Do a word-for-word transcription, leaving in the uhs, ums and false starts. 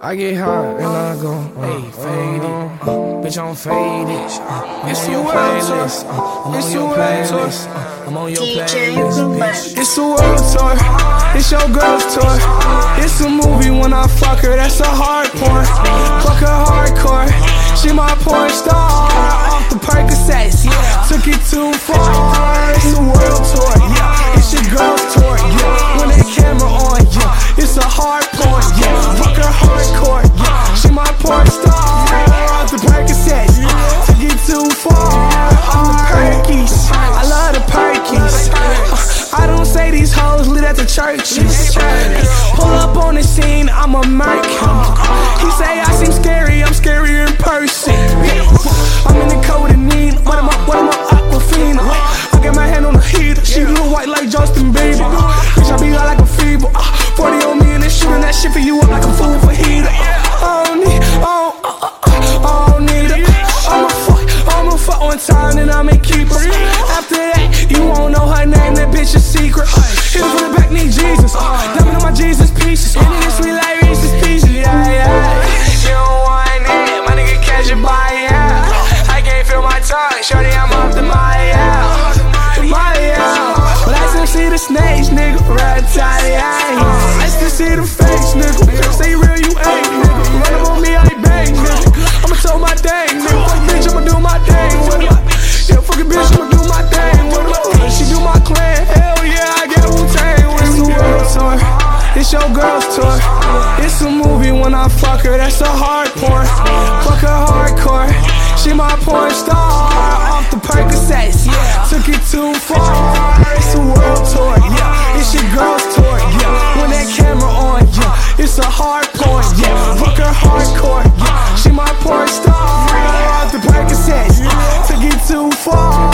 I get hot and I go, hey, faded, uh, bitch, I'm faded. Uh, it's the world tour. Uh, it's the world tour. Uh, I'm on your playlist, bitch. It's the world tour. It's your girl's tour. It's a movie when I fuck her, that's a hard porn. Fuck her hardcore. She my porn star. Off the Percocets, yeah. Took it too far. It's the world tour, yeah. It's your girl's tour, yeah. When they camera on, yeah. It's a hard porn, yeah. Fuck her hardcore, yeah. She my porn star. Off the Percocets, yeah. Took it too far. Off the Perkies, I love the Perkies. uh, I don't say these hoes lit at the churches. Pull up on the scene, I'm a merc. He say I seem scary, I'm scarier in person. I'm in the codeine, what am I, what am I, Aquafina? I got my hand on the heater, she blue white like Justin Bieber. Bitch, I be hot like a fever. forty on me and they shooting that shit for you up like a fool for heater. I don't need, I don't, I don't need it. I'ma fuck, I'ma fuck one time and I'ma keep her. After that, you won't know her name, that bitch is secret. Hit her from the back, need Jesus. Diamond on my Jesus pieces. And it is sweet like Reese's Pieces. Yeah, yeah. You don't want it, my nigga catch it by yeah. I can't feel my tongue, shorty, I'm up to my yeah. My yeah. Let's them see the snakes, nigga. Rat-a-tat-tat. Let's them see the face, nigga. Say real, you ain't, nigga. Run up on me, I bang, nigga. I'ma tell my thing, nigga. Fuck bitch, I'ma do my thing. What am I? Yeah, fucking bitch, I'ma do my thing. What am I? She do my clan. Hell yeah, I get Wu-Tang. It's the world tour. It's your girl's tour. It's a movie when I fuck her, that's a hard porn. Fuck her hardcore. She my porn star. Off the Percocets, yeah. Took it too far. It's a world tour, yeah. It's your girl's tour, yeah. When that camera on, yeah. It's a hard porn, yeah. Fuck her hardcore, yeah. She my porn star. Off the Percocets, yeah. Took it too far.